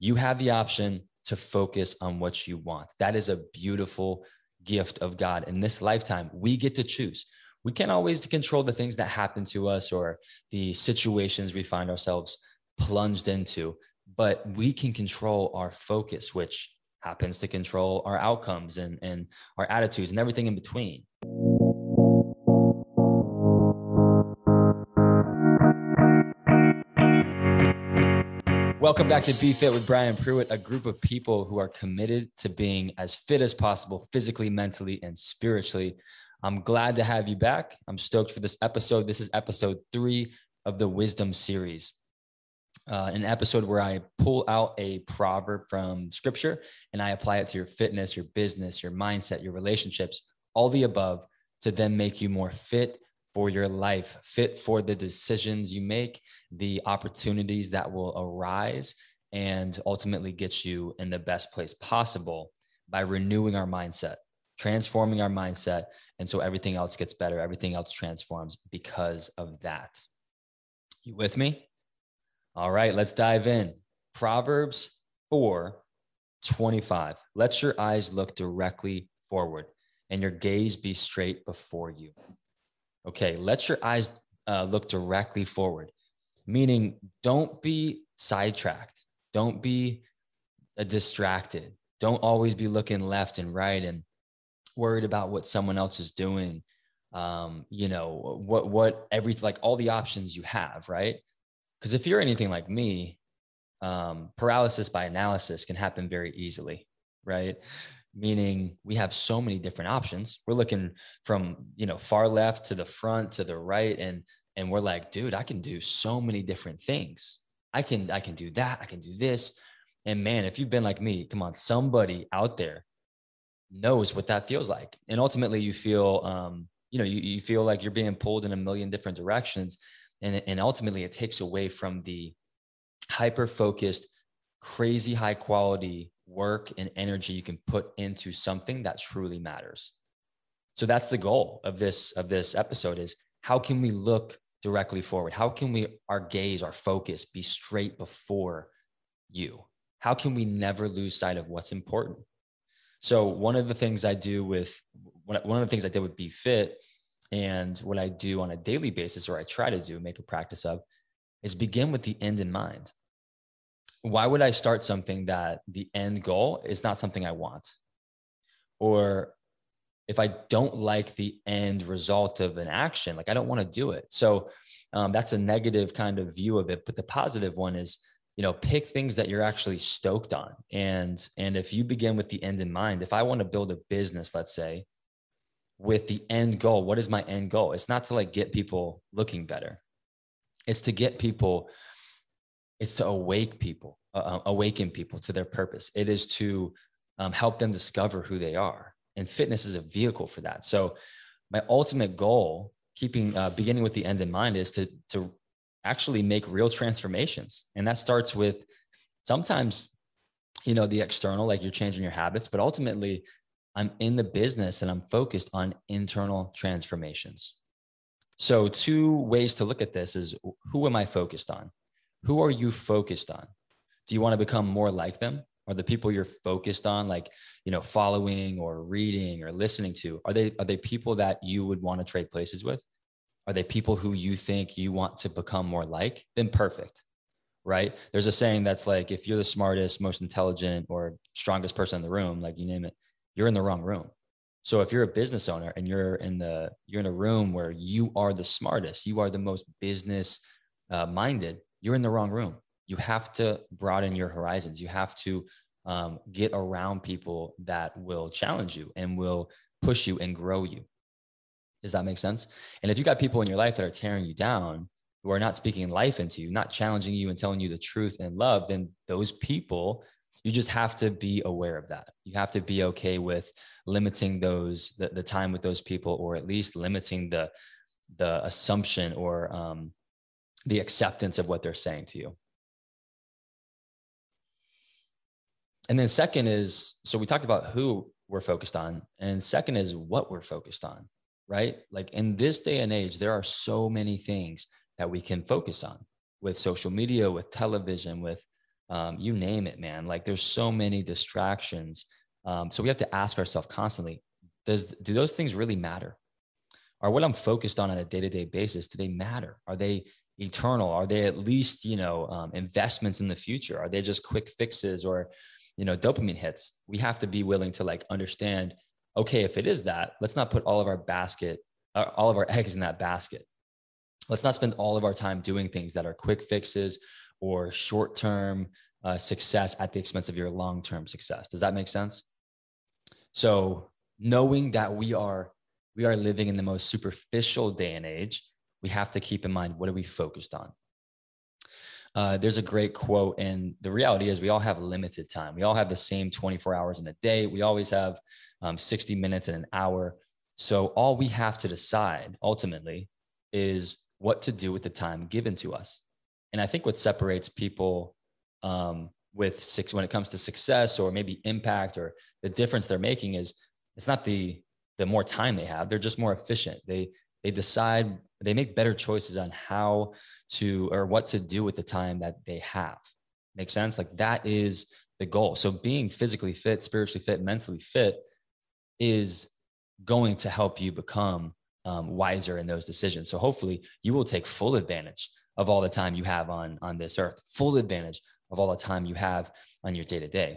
You have the option to focus on what you want. That is a beautiful gift of God. In this lifetime, we get to choose. We can't always control the things that happen to us or the situations we find ourselves plunged into, but we can control our focus, which happens to control our outcomes and our attitudes and everything in between. Welcome back to Be Fit with Brian Pruitt, a group of people who are committed to being as fit as possible, physically, mentally, and spiritually. I'm glad to have you back. I'm stoked for this episode. This is episode 3 of the Wisdom series, an episode where I pull out a proverb from scripture and I apply it to your fitness, your business, your mindset, your relationships, all the above, to then make you more fit for your life, fit for the decisions you make, the opportunities that will arise, and ultimately get you in the best place possible by renewing our mindset, transforming our mindset. And so everything else gets better. Everything else transforms because of that. You with me? All right, let's dive in. Proverbs 4:25. Let your eyes look directly forward and your gaze be straight before you. Okay, let your eyes look directly forward, meaning don't be sidetracked. Don't be distracted. Don't always be looking left and right and worried about what someone else is doing. Like all the options you have, right? Because if you're anything like me, paralysis by analysis can happen very easily, right? Meaning we have so many different options. We're looking from, far left to the front to the right. And we're like, dude, I can do so many different things. I can do that. I can do this. And man, if you've been like me, come on, somebody out there knows what that feels like. And ultimately you feel, you feel like you're being pulled in a million different directions. And ultimately it takes away from the hyper-focused, crazy high quality work and energy you can put into something that truly matters. So that's the goal of this episode, is how can we look directly forward? How can our gaze, our focus be straight before you? How can we never lose sight of what's important? So one of the things I did with Be Fit, and what I do on a daily basis, or I try to do, make a practice of, is begin with the end in mind. Why would I start something that the end goal is not something I want? Or if I don't like the end result of an action, like I don't want to do it. So that's a negative kind of view of it. But the positive one is, pick things that you're actually stoked on. And if you begin with the end in mind, if I want to build a business, let's say, with the end goal, what is my end goal? It's not to get people looking better. It's to awaken people to their purpose. It is to help them discover who they are. And fitness is a vehicle for that. So my ultimate goal, beginning with the end in mind, is to actually make real transformations. And that starts with sometimes, the external, like you're changing your habits, but ultimately I'm in the business and I'm focused on internal transformations. So 2 ways to look at this is, who am I focused on? Who are you focused on? Do you want to become more like them? Are the people you're focused on, following or reading or listening to, are they people that you would want to trade places with? Are they people who you think you want to become more like? Then perfect, right? There's a saying that's like, if you're the smartest, most intelligent, or strongest person in the room, like you name it, you're in the wrong room. So if you're a business owner and you're in a room where you are the smartest, you are the most business minded, you're in the wrong room. You have to broaden your horizons. You have to get around people that will challenge you and will push you and grow you. Does that make sense? And if you got people in your life that are tearing you down, who are not speaking life into you, not challenging you and telling you the truth and love, then those people, you just have to be aware of that. You have to be okay with limiting the time with those people, or at least limiting the assumption or the acceptance of what they're saying to you. And then second is, so we talked about who we're focused on, and second is what we're focused on, right? Like in this day and age, there are so many things that we can focus on, with social media, with television, with you name it, man. Like there's so many distractions. So we have to ask ourselves constantly, do those things really matter? Are what I'm focused on a day-to-day basis, do they matter? Are they eternal? Are they at least, investments in the future? Are they just quick fixes or, dopamine hits? We have to be willing to like understand, okay, if it is that, let's not put all of our eggs in that basket. Let's not spend all of our time doing things that are quick fixes or short-term success at the expense of your long-term success. Does that make sense? So knowing that we are living in the most superficial day and age, we have to keep in mind, what are we focused on? There's a great quote, and the reality is we all have limited time. We all have the same 24 hours in a day. We always have 60 minutes in an hour. So all we have to decide ultimately is what to do with the time given to us. And I think what separates people when it comes to success or maybe impact or the difference they're making is it's not the more time they have. They're just more efficient. They decide, they make better choices on how to or what to do with the time that they have. Make sense? Like that is the goal. So being physically fit, spiritually fit, mentally fit is going to help you become wiser in those decisions. So hopefully you will take full advantage of all the time you have on this earth, full advantage of all the time you have on your day-to-day.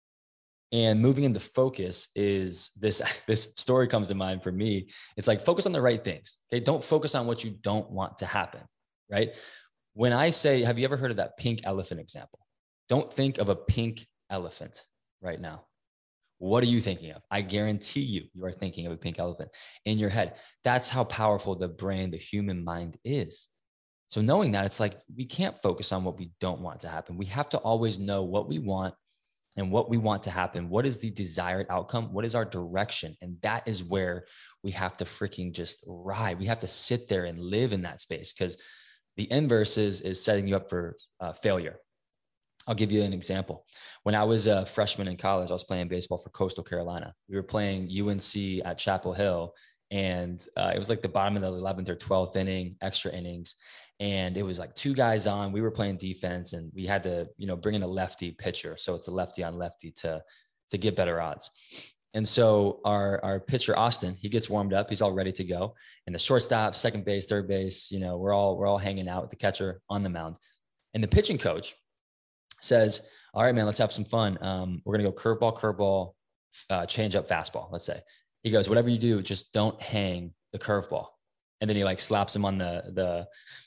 And moving into focus is this story comes to mind for me. It's like, focus on the right things. Okay. Don't focus on what you don't want to happen. Right. When I say, have you ever heard of that pink elephant example? Don't think of a pink elephant right now. What are you thinking of? I guarantee you are thinking of a pink elephant in your head. That's how powerful the brain, the human mind is. So knowing that, it's like, we can't focus on what we don't want to happen. We have to always know what we want and what we want to happen. What is the desired outcome? What is our direction? And that is where we have to freaking just ride. We have to sit there and live in that space, because the inverse is setting you up for failure. I'll give you an example. When I was a freshman in college, I was playing baseball for Coastal Carolina. We were playing UNC at Chapel Hill, and it was like the bottom of the 11th or 12th inning, extra innings. And it was like two guys on. We were playing defense, and we had to, bring in a lefty pitcher. So it's a lefty on lefty to get better odds. And so our pitcher, Austin, he gets warmed up. He's all ready to go. And the shortstop, second base, third base, we're all hanging out with the catcher on the mound. And the pitching coach says, all right, man, let's have some fun. We're going to go curveball, change up, fastball, let's say. He goes, whatever you do, just don't hang the curveball. And then he like slaps him on the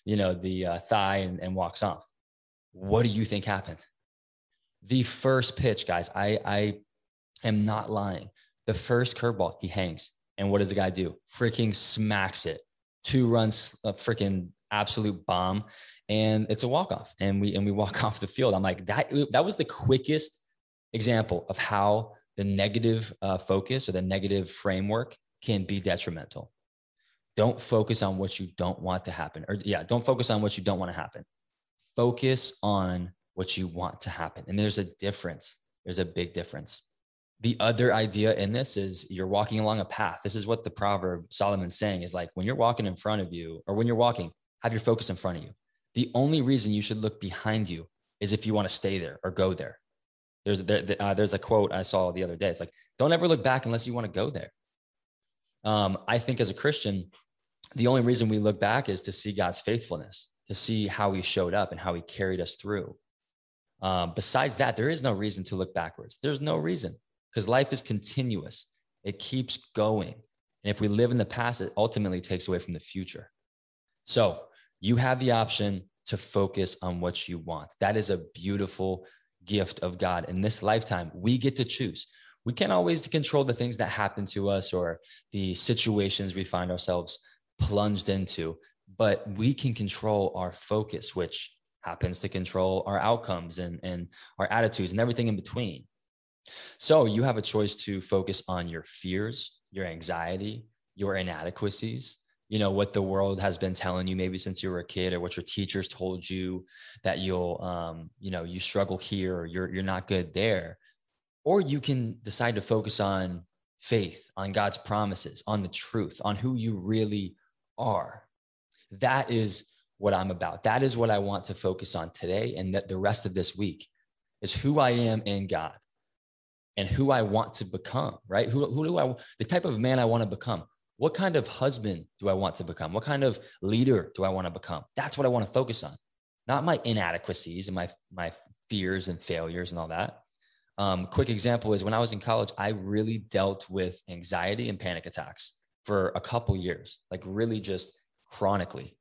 thigh and walks off. What do you think happened? The first pitch, guys, I am not lying. The first curveball, he hangs. And what does the guy do? Freaking smacks it. 2 runs, a freaking absolute bomb. And it's a walk-off. And we walk off the field. I'm like, that was the quickest example of how the negative focus or the negative framework can be detrimental. Don't focus on what you don't want to happen. Don't focus on what you don't want to happen. Focus on what you want to happen. And there's a difference. There's a big difference. The other idea in this is you're walking along a path. This is what the proverb Solomon's saying is like, when you're walking in front of you, or when you're walking, have your focus in front of you. The only reason you should look behind you is if you want to stay there or go there. There's a quote I saw the other day. It's like, don't ever look back unless you want to go there. I think as a Christian, the only reason we look back is to see God's faithfulness, to see how he showed up and how he carried us through. Besides that, there is no reason to look backwards. There's no reason, because life is continuous. It keeps going. And if we live in the past, it ultimately takes away from the future. So you have the option to focus on what you want. That is a beautiful gift of God. In this lifetime, we get to choose. We can't always control the things that happen to us or the situations we find ourselves plunged into, but we can control our focus, which happens to control our outcomes and our attitudes and everything in between. So you have a choice to focus on your fears, your anxiety, your inadequacies, what the world has been telling you maybe since you were a kid, or what your teachers told you that you'll, you struggle here, or you're not good there. Or you can decide to focus on faith, on God's promises, on the truth, on who you really are. That is what I'm about. That is what I want to focus on today and that the rest of this week. is who I am in God and who I want to become, right? The type of man I want to become. What kind of husband do I want to become? What kind of leader do I want to become? That's what I want to focus on, not my inadequacies and my fears and failures and all that. Quick example is when I was in college, I really dealt with anxiety and panic attacks for a couple years, like really just chronically.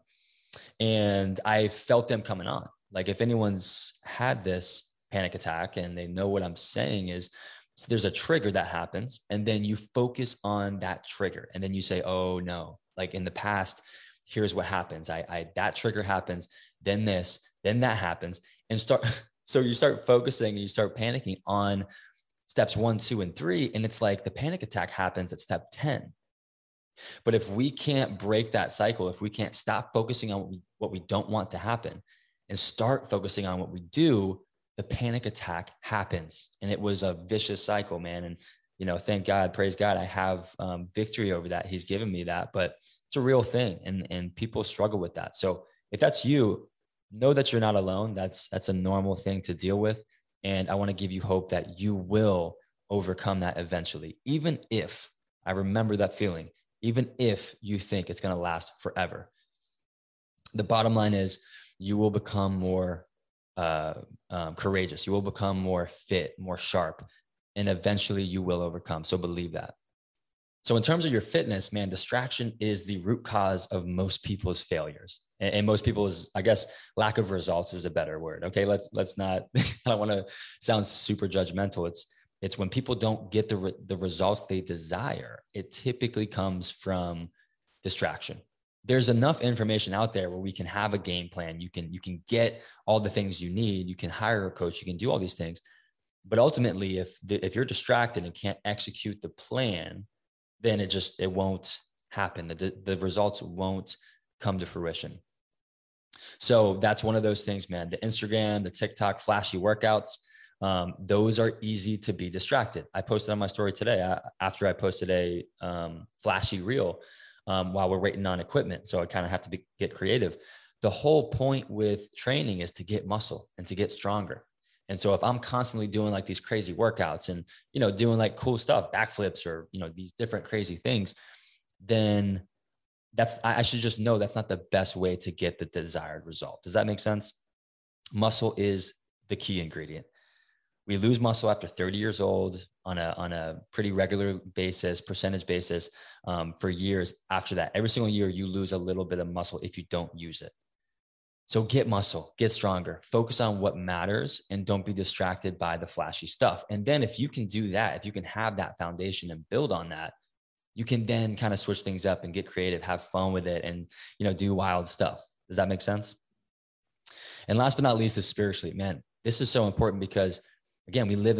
And I felt them coming on. Like if anyone's had this panic attack and they know what I'm saying is, so there's a trigger that happens and then you focus on that trigger and then you say, oh no, like in the past, here's what happens. That trigger happens, then this, then that happens and so you start focusing and you start panicking on steps 1, 2, and 3. And it's like the panic attack happens at step 10. But if we can't break that cycle, if we can't stop focusing on what we don't want to happen and start focusing on what we do, the panic attack happens. And it was a vicious cycle, man. And, you know, thank God, praise God, I have victory over that. He's given me that, but it's a real thing. And people struggle with that. So if that's you, know that you're not alone. That's a normal thing to deal with. And I want to give you hope that you will overcome that eventually, even if I remember that feeling, even if you think it's going to last forever. The bottom line is you will become more courageous. You will become more fit, more sharp, and eventually you will overcome. So believe that. So in terms of your fitness, man, distraction is the root cause of most people's failures and most people's, I guess, lack of results is a better word. Okay. Let's not, I don't want to sound super judgmental. It's when people don't get the results they desire, it typically comes from distraction. There's enough information out there where we can have a game plan. You can get all the things you need. You can hire a coach. You can do all these things. But ultimately, if you're distracted and can't execute the plan, then it won't happen. The results won't come to fruition. So that's one of those things, man. The Instagram, the TikTok, flashy workouts, those are easy to be distracted. I posted on my story today after I posted a flashy reel while we're waiting on equipment. So I kind of have to get creative. The whole point with training is to get muscle and to get stronger. And so if I'm constantly doing like these crazy workouts and, you know, doing like cool stuff, backflips or, you know, these different crazy things, then I should just know that's not the best way to get the desired result. Does that make sense? Muscle is the key ingredient. We lose muscle after 30 years old on a pretty regular basis, percentage basis, for years after that. Every single year you lose a little bit of muscle if you don't use it. So get muscle, get stronger, focus on what matters, and don't be distracted by the flashy stuff. And then if you can do that, if you can have that foundation and build on that, you can then kind of switch things up and get creative, have fun with it, and, you know, do wild stuff. Does that make sense? And last but not least is spiritually, man. This is so important because, again, we live in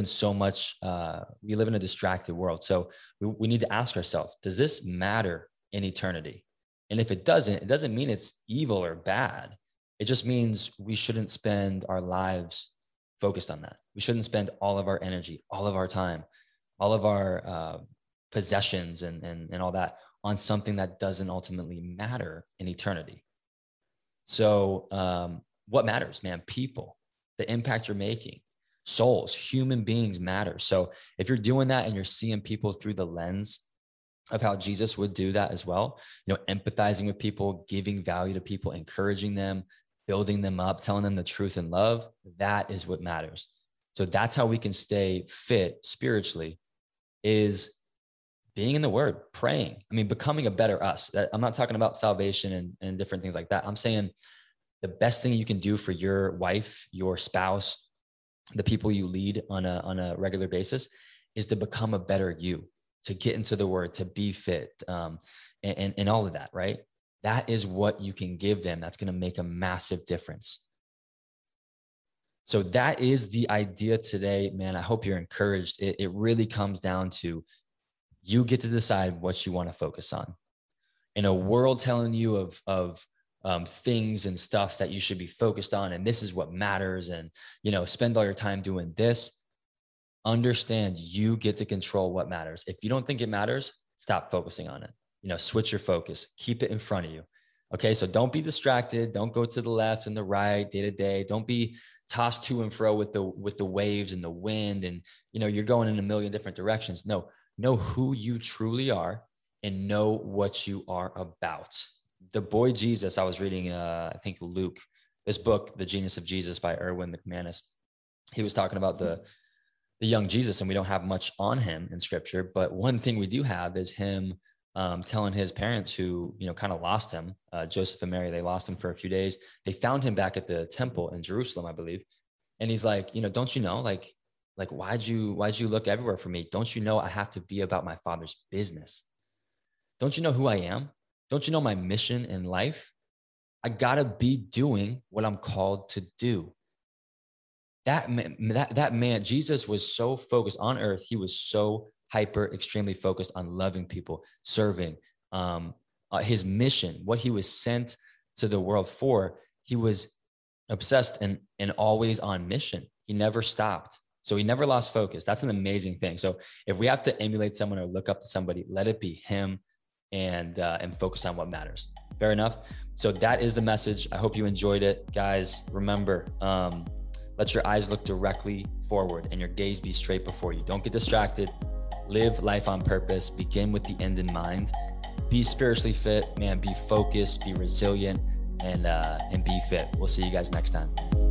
a distracted world. So we need to ask ourselves, does this matter in eternity? And if it doesn't mean it's evil or bad. It just means we shouldn't spend our lives focused on that. We shouldn't spend all of our energy, all of our time, all of our possessions and all that on something that doesn't ultimately matter in eternity. So what matters, man? People, the impact you're making, souls, human beings matter. So if you're doing that and you're seeing people through the lens of how Jesus would do that as well, you know, empathizing with people, giving value to people, encouraging them, building them up, telling them the truth in love, that is what matters. So that's how we can stay fit spiritually, is being in the word, praying. I mean, becoming a better us. I'm not talking about salvation and different things like that. I'm saying the best thing you can do for your wife, your spouse, the people you lead on a regular basis is to become a better you, to get into the word, to be fit, and all of that, right? That is what you can give them. That's going to make a massive difference. So that is the idea today, man. I hope you're encouraged. It really comes down to you get to decide what you want to focus on. In a world telling you of things and stuff that you should be focused on, and this is what matters, and, you know, spend all your time doing this, understand you get to control what matters. If you don't think it matters, stop focusing on it. You know, switch your focus, keep it in front of you. Okay. So don't be distracted. Don't go to the left and the right day to day. Don't be tossed to and fro with the waves and the wind. And, you're going in a million different directions. No, know who you truly are and know what you are about. The boy Jesus, I was reading, I think Luke, this book, The Genius of Jesus by Erwin McManus. He was talking about the young Jesus, and we don't have much on him in scripture. But one thing we do have is him telling his parents who, kind of lost him, Joseph and Mary, they lost him for a few days. They found him back at the temple in Jerusalem, I believe. And he's like, don't you know, like, why'd you look everywhere for me? Don't you know I have to be about my Father's business? Don't you know who I am? Don't you know my mission in life? I gotta be doing what I'm called to do. That man, Jesus was so focused on earth. He was so extremely focused on loving people, serving, his mission, what he was sent to the world for. He was obsessed and always on mission. He never stopped. So he never lost focus. That's an amazing thing. So if we have to emulate someone or look up to somebody, let it be him, and focus on what matters. Fair enough. So that is the message. I hope you enjoyed it, guys. Remember, let your eyes look directly forward and your gaze be straight before you. Don't get distracted. Live life on purpose. Begin with the end in mind. Be spiritually fit, man. Be focused, be resilient, and be fit. We'll see you guys next time.